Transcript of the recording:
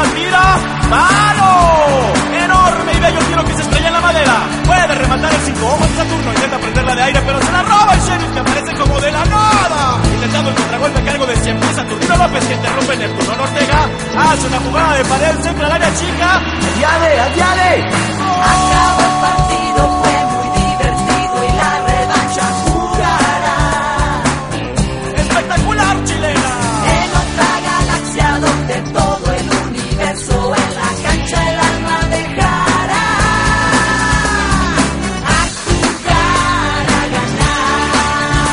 Díaz, mira, ¡palo! Enorme y bello tiro que se estrella en la madera. Puede rematar el 5 ojos de Saturno, intenta prenderla de aire, pero se la roba el Sheriff, que aparece como de la nada. Intentando el contragolpe a cargo de 100 pies, Saturnino López, que interrumpe Neptuno Ortega. Hace una jugada de pared, centra al área chica. ¡Adiade! ¡Oh!